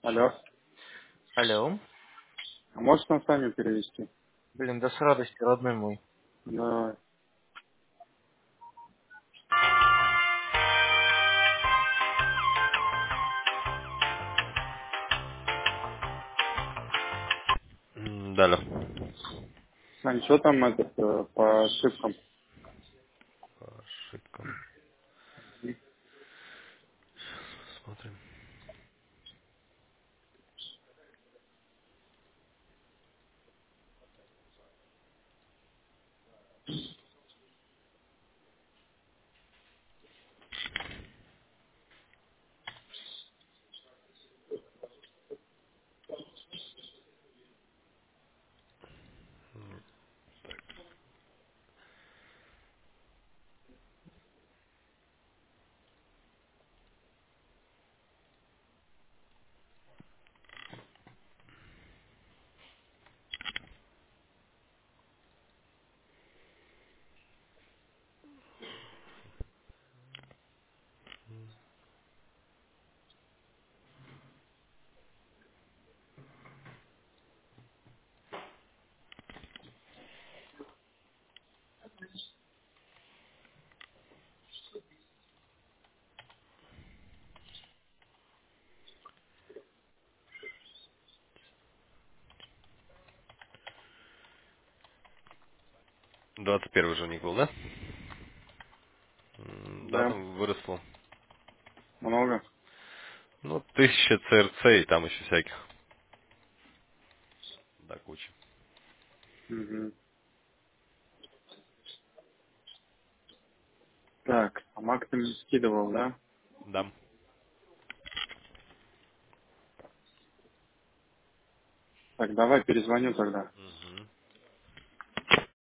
Алло. Алло. А можешь на сами перевести? Блин, да с радостью, родной мой. Да. Да, да. Сань, что там по ошибкам? По ошибкам. Смотрим. 21 же у них был, да? Да, Да. там выросло. Много? Ну, 1000 ЦРЦ и там еще всяких. Да, куча. Угу. Так, а Мак ты мне скидывал, да? Да. Так, давай перезвоню тогда.